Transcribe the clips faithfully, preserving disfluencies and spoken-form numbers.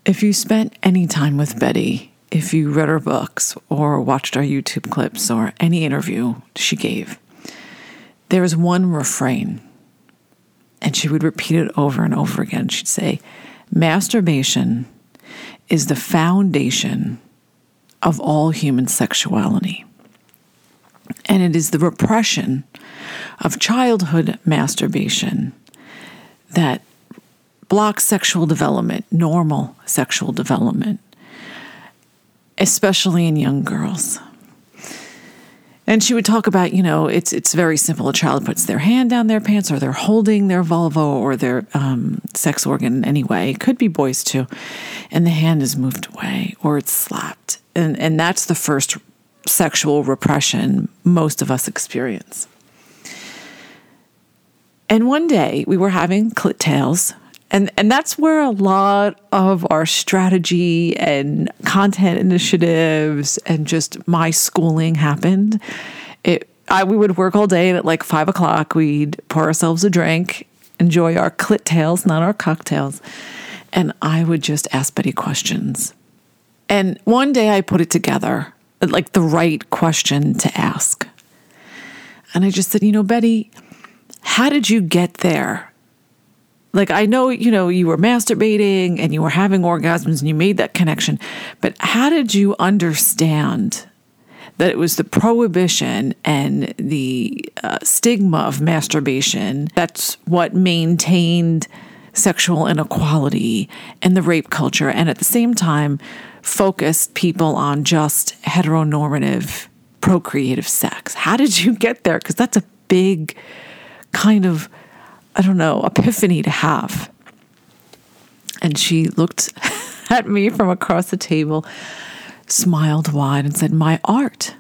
If you spent any time with Betty, if you read her books or watched our YouTube clips or any interview she gave, there was one refrain, and she would repeat it over and over again. She'd say, masturbation is the foundation of all human sexuality. And it is the repression of childhood masturbation that blocks sexual development, normal sexual development, especially in young girls. And she would talk about, you know, it's it's very simple. A child puts their hand down their pants, or they're holding their vulva or their um, sex organ anyway. It could be boys too. And the hand is moved away or it's slapped. And, and that's the first sexual repression most of us experience. And one day we were having clit tales. And and that's where a lot of our strategy and content initiatives and just my schooling happened. It I we would work all day, and at like five o'clock we'd pour ourselves a drink, enjoy our clit tales, not our cocktails, and I would just ask Betty questions. And one day I put it together, like the right question to ask. And I just said, you know, Betty, how did you get there? Like, I know, you know, you were masturbating and you were having orgasms and you made that connection, but how did you understand that it was the prohibition and the uh, stigma of masturbation that's what maintained sexual inequality and the rape culture, and at the same time focused people on just heteronormative procreative sex? How did you get there? Because that's a big kind of, I don't know, epiphany to have. And she looked at me from across the table, smiled wide, and said, my art.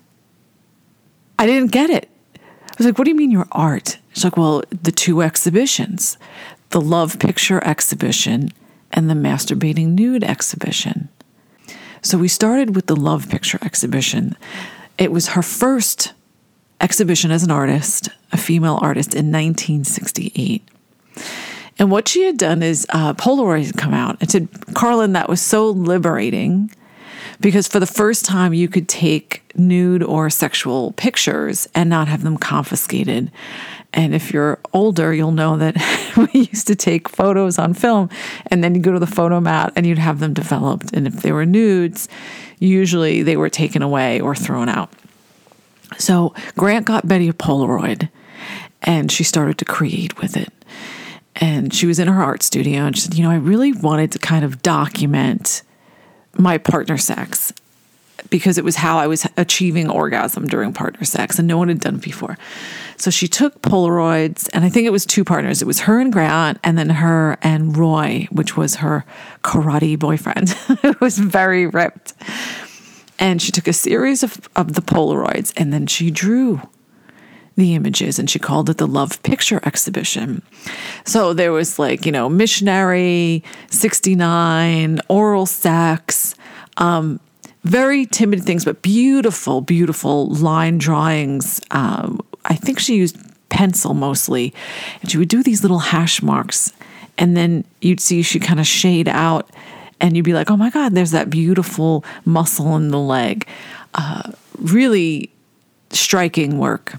I didn't get it. I was like, what do you mean your art? She's like, well, the two exhibitions, the Love Picture exhibition and the Masturbating Nude exhibition. So we started with the Love Picture exhibition. It was her first exhibition as an artist, a female artist, in nineteen sixty-eight. And what she had done is uh, Polaroid had come out and said, Carlin, that was so liberating, because for the first time you could take nude or sexual pictures and not have them confiscated. And if you're older, you'll know that we used to take photos on film and then you go to the photomat and you'd have them developed. And if they were nudes, usually they were taken away or thrown out. So Grant got Betty a Polaroid and she started to create with it. And she was in her art studio and she said, you know, I really wanted to kind of document my partner sex, because it was how I was achieving orgasm during partner sex and no one had done it before. So she took Polaroids, and I think it was two partners. It was her and Grant, and then her and Roy, which was her karate boyfriend, who was very ripped. And she took a series of, of the Polaroids, and then she drew the images, and she called it the Love Picture exhibition. So there was like, you know, missionary, sixty-nine, oral sex, um, very timid things, but beautiful, beautiful line drawings. Um, I think she used pencil mostly, and she would do these little hash marks, and then you'd see she kind of shade out, and you'd be like, oh my God, there's that beautiful muscle in the leg. Uh, really striking work.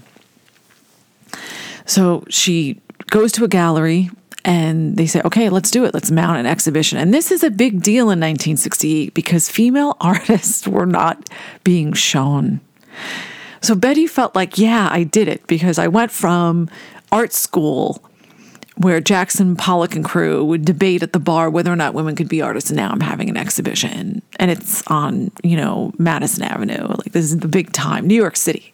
So she goes to a gallery and they say, okay, let's do it. Let's mount an exhibition. And this is a big deal in nineteen sixty-eight because female artists were not being shown. So Betty felt like, yeah, I did it, because I went from art school where Jackson Pollock and crew would debate at the bar whether or not women could be artists. And now I'm having an exhibition and it's on, you know, Madison Avenue. Like, this is the big time, New York City.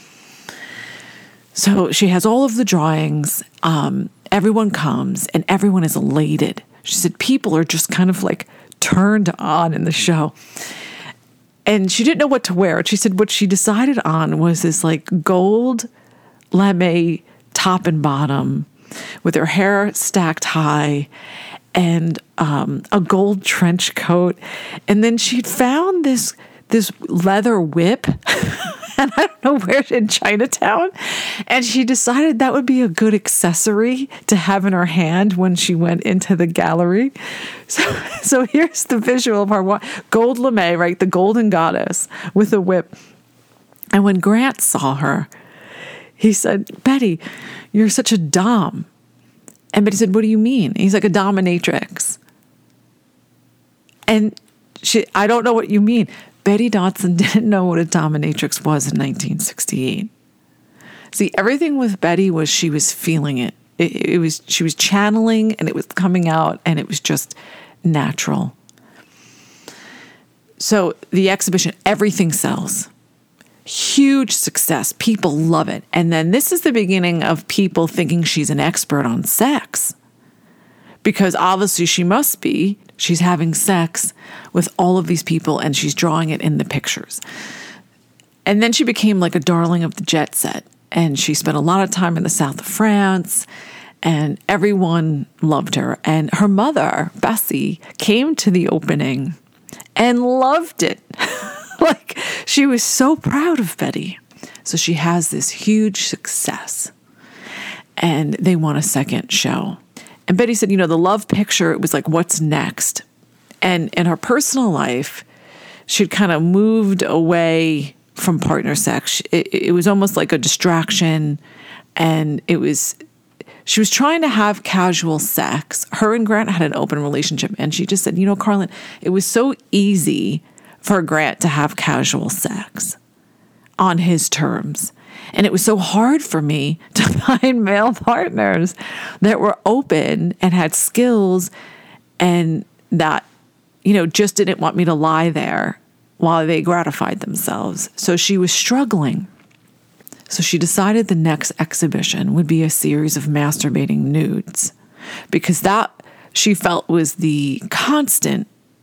So she has all of the drawings. Um, everyone comes and everyone is elated. She said people are just kind of like turned on in the show. And she didn't know what to wear. She said what she decided on was this like gold lame top and bottom with her hair stacked high and um, a gold trench coat. And then she'd found this this leather whip and I don't know where in Chinatown. And she decided that would be a good accessory to have in her hand when she went into the gallery. So, so here's the visual of her gold lame, right? The golden goddess with a whip. And when Grant saw her, he said, Betty, you're such a dom. And Betty said, what do you mean? He's like, a dominatrix. And she, I don't know what you mean. Betty Dodson didn't know what a dominatrix was in nineteen sixty-eight. See, everything with Betty was she was feeling it. It, it was she was channeling, and it was coming out, and it was just natural. So the exhibition, everything sells. Huge success. People love it. And then this is the beginning of people thinking she's an expert on sex. Because obviously she must be. She's having sex with all of these people and she's drawing it in the pictures. And then she became like a darling of the jet set. And she spent a lot of time in the south of France and everyone loved her. And her mother, Bessie, came to the opening and loved it. Like, she was so proud of Betty. So she has this huge success. And they want a second show. And Betty said, you know, the love picture, it was like, what's next? And in her personal life, she'd kind of moved away from partner sex. It, it was almost like a distraction. And it was, she was trying to have casual sex. Her and Grant had an open relationship. And she just said, you know, Carlin, it was so easy for Grant to have casual sex on his terms. And it was so hard for me to find male partners that were open and had skills and that, you know, just didn't want me to lie there while they gratified themselves. So she was struggling. So she decided the next exhibition would be a series of masturbating nudes because that she felt was the constant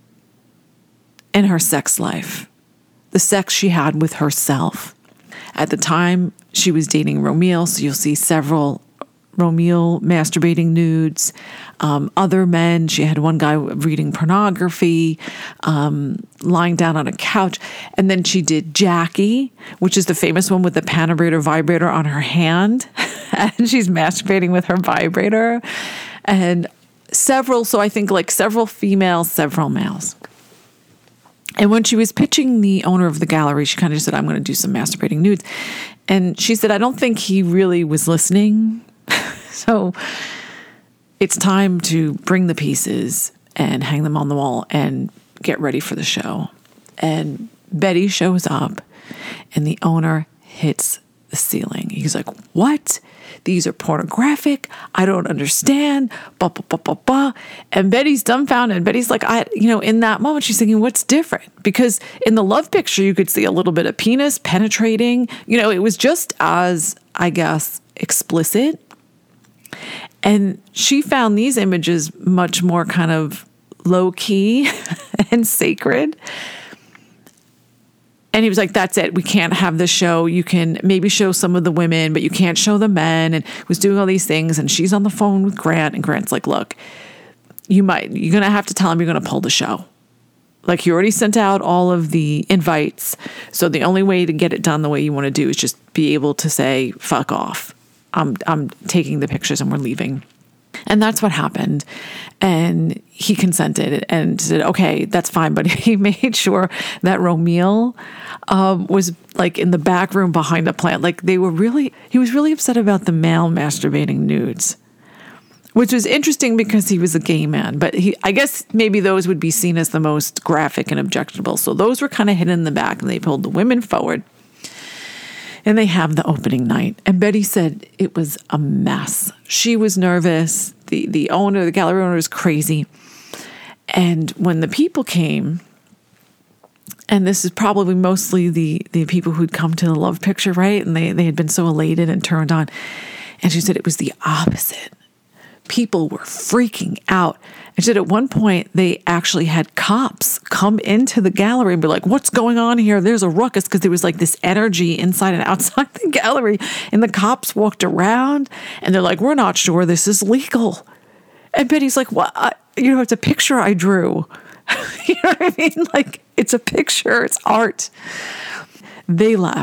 in her sex life, the sex she had with herself. At the time, she was dating Romeo, so you'll see several Romeo masturbating nudes. Um, other men, she had one guy reading pornography, um, lying down on a couch. And then she did Jackie, which is the famous one with the panabrator vibrator on her hand. And she's masturbating with her vibrator. And several, so I think like several females, several males. And when she was pitching the owner of the gallery, she kind of just said, I'm going to do some masturbating nudes. And she said, I don't think he really was listening. So it's time to bring the pieces and hang them on the wall and get ready for the show. And Betty shows up and the owner hits the ceiling. He's like, what? These are pornographic. I don't understand. Bah, bah, bah, bah, bah. And Betty's dumbfounded. And Betty's like, I, you know, in that moment, she's thinking, what's different? Because in the love picture, you could see a little bit of penis penetrating. You know, it was just as, I guess, explicit. And she found these images much more kind of low key and sacred. And he was like, that's it. We can't have this show. You can maybe show some of the women, but you can't show the men. And was doing all these things. And she's on the phone with Grant. And Grant's like, look, you might, you're going to have to tell him you're going to pull the show. Like, you already sent out all of the invites. So the only way to get it done the way you want to do is just be able to say, fuck off. I'm, I'm taking the pictures and we're leaving. And that's what happened. And he consented and said, okay, that's fine. But he made sure that Romeo um, was like in the back room behind a plant. Like, they were really, he was really upset about the male masturbating nudes, which was interesting because he was a gay man. But he, I guess maybe those would be seen as the most graphic and objectionable. So those were kind of hidden in the back and they pulled the women forward. And they have the opening night. And Betty said it was a mess. She was nervous. The the owner, the gallery owner was crazy. And when the people came, and this is probably mostly the, the people who'd come to the love picture, right? And they, they had been so elated and turned on. And she said it was the opposite. People were freaking out. And she said at one point, they actually had cops come into the gallery and be like, what's going on here? There's a ruckus, because there was like this energy inside and outside the gallery. And the cops walked around and they're like, we're not sure this is legal. And Betty's like, well, I, you know, it's a picture I drew. You know what I mean? Like, it's a picture, it's art. They left.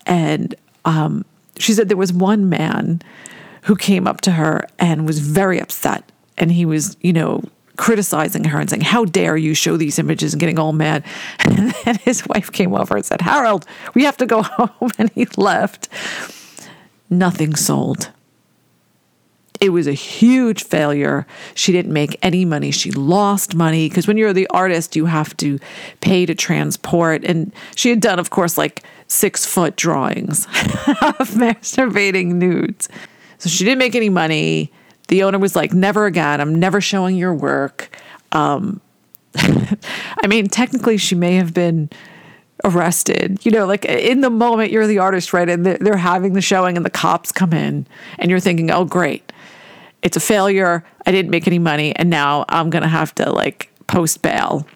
And um, she said there was one man who came up to her and was very upset. And he was, you know, criticizing her and saying, how dare you show these images, and getting all mad. And then his wife came over and said, Harold, we have to go home. And he left. Nothing sold. It was a huge failure. She didn't make any money. She lost money because when you're the artist, you have to pay to transport. And she had done, of course, like six foot drawings of masturbating nudes. So she didn't make any money. The owner was like, never again. I'm never showing your work. Um, I mean, technically, she may have been arrested. You know, like in the moment, you're the artist, right? And they're having the showing and the cops come in and you're thinking, oh, great. It's a failure. I didn't make any money. And now I'm going to have to like post bail.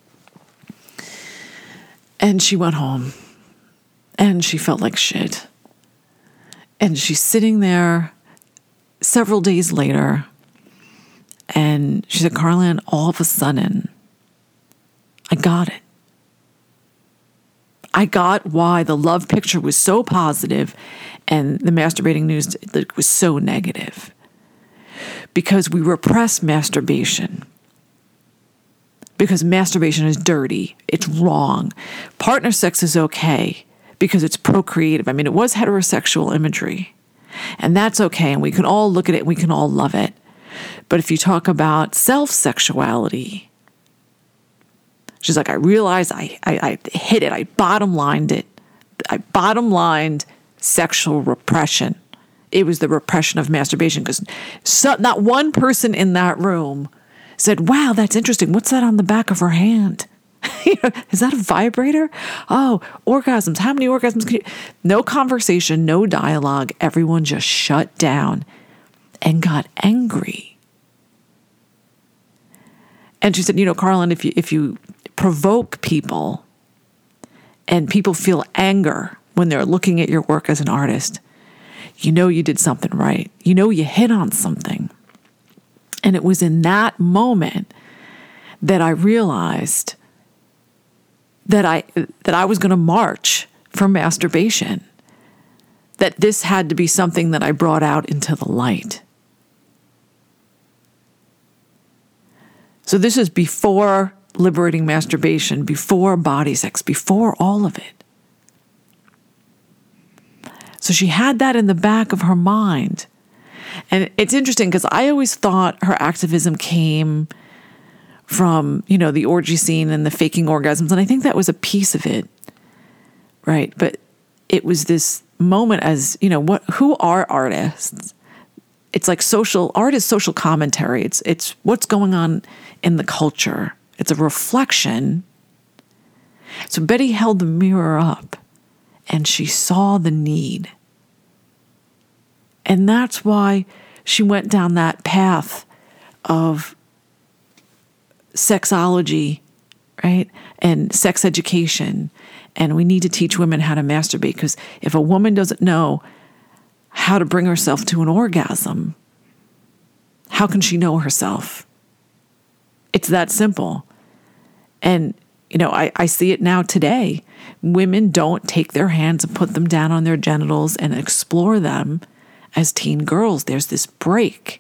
And she went home and she felt like shit. And she's sitting there several days later, and she said, Carlin, all of a sudden, I got it. I got why the love picture was so positive and the masturbating news was so negative. Because we repress masturbation. Because masturbation is dirty. It's wrong. Partner sex is okay because it's procreative. I mean, it was heterosexual imagery. And that's okay, and we can all look at it, and we can all love it. But if you talk about self-sexuality, she's like, I realized I, I, I hit it. I bottom-lined it. I bottom-lined sexual repression. It was the repression of masturbation because so, not one person in that room said, wow, that's interesting. What's that on the back of her hand? Is that a vibrator? Oh, orgasms. How many orgasms can you? No conversation, no dialogue. Everyone just shut down and got angry. And she said, you know, Carlin, if you if you provoke people and people feel anger when they're looking at your work as an artist, you know you did something right. You know you hit on something. And it was in that moment that I realized that I that I was going to march for masturbation, that this had to be something that I brought out into the light. So this is before liberating masturbation, before body sex, before all of it. So she had that in the back of her mind. And it's interesting because I always thought her activism came from, you know, the orgy scene and the faking orgasms. And I think that was a piece of it, right? But it was this moment as, you know, what, who are artists? It's like social, art is social commentary. It's, it's what's going on in the culture. It's a reflection. So Betty held the mirror up and she saw the need. And that's why she went down that path of sexology, right? And sex education. And we need to teach women how to masturbate, because if a woman doesn't know how to bring herself to an orgasm, how can she know herself? It's that simple. And, you know, I, I see it now today. Women don't take their hands and put them down on their genitals and explore them as teen girls. There's this break.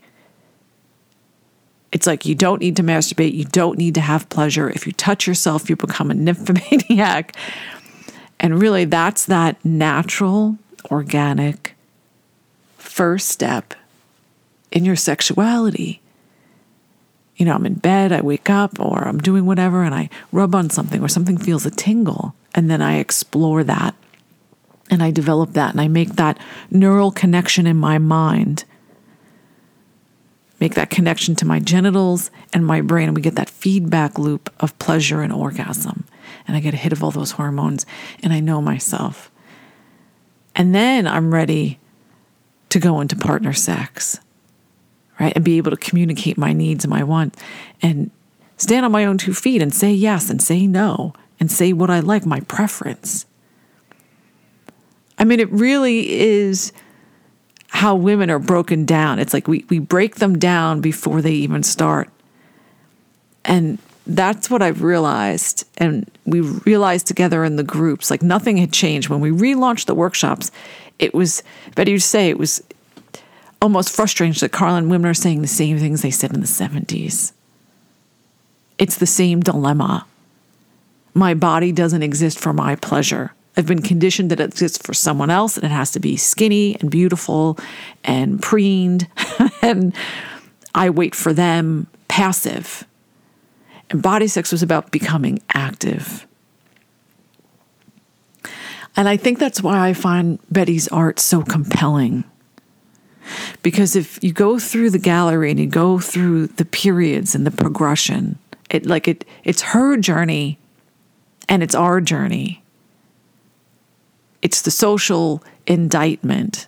It's like you don't need to masturbate. You don't need to have pleasure. If you touch yourself, you become a nymphomaniac. And really, that's that natural, organic first step in your sexuality. You know, I'm in bed, I wake up, or I'm doing whatever, and I rub on something, or something feels a tingle, and then I explore that, and I develop that, and I make that neural connection in my mind, make that connection to my genitals and my brain, and we get that feedback loop of pleasure and orgasm, and I get a hit of all those hormones, and I know myself. And then I'm ready to go into partner sex, right? And be able to communicate my needs and my wants and stand on my own two feet and say yes and say no and say what I like, my preference. I mean, it really is how women are broken down. It's like we, we break them down before they even start. And that's what I've realized. And we realized together in the groups, like nothing had changed. When we relaunched the workshops, it was, Betty would say, it was almost frustrating that Carla and women are saying the same things they said in the seventies. It's the same dilemma. My body doesn't exist for my pleasure. I've been conditioned that it exists for someone else, and it has to be skinny and beautiful and preened. And I wait for them, passive. And body sex was about becoming active. And I think that's why I find Betty's art so compelling. Because if you go through the gallery and you go through the periods and the progression, it like it it's her journey and it's our journey. It's the social indictment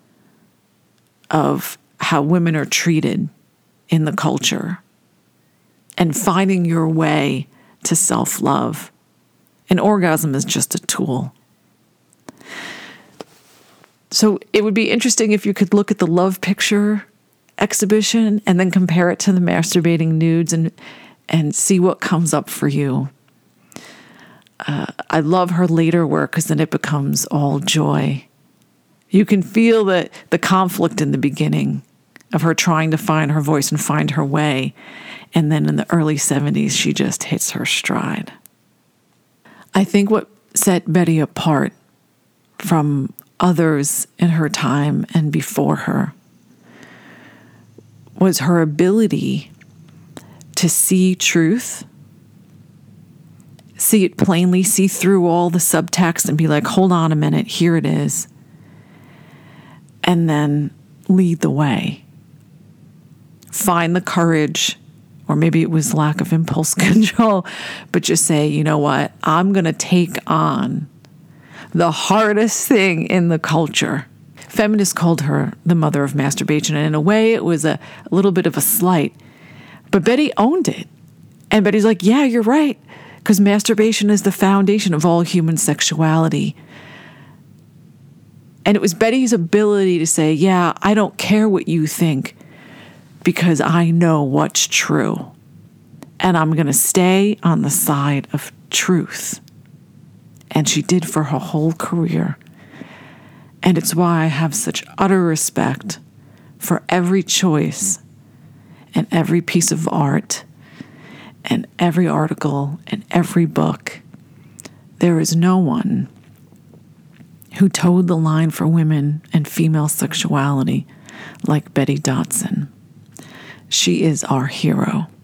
of how women are treated in the culture and finding your way to self-love. And orgasm is just a tool. So it would be interesting if you could look at the Love Picture exhibition and then compare it to the Masturbating Nudes and and see what comes up for you. Uh, I love her later work because then it becomes all joy. You can feel the, the conflict in the beginning of her trying to find her voice and find her way. And then in the early seventies, she just hits her stride. I think what set Betty apart from others in her time and before her was her ability to see truth, see it plainly, see through all the subtext and be like, hold on a minute, here it is. And then lead the way. Find the courage, or maybe it was lack of impulse control, but just say, you know what, I'm going to take on the hardest thing in the culture. Feminists called her the mother of masturbation, and in a way it was a, a little bit of a slight. But Betty owned it. And Betty's like, yeah, you're right, because masturbation is the foundation of all human sexuality. And it was Betty's ability to say, yeah, I don't care what you think, because I know what's true. And I'm going to stay on the side of truth. And she did for her whole career. And it's why I have such utter respect for every choice and every piece of art and every article and every book. There is no one who towed the line for women and female sexuality like Betty Dodson. She is our hero.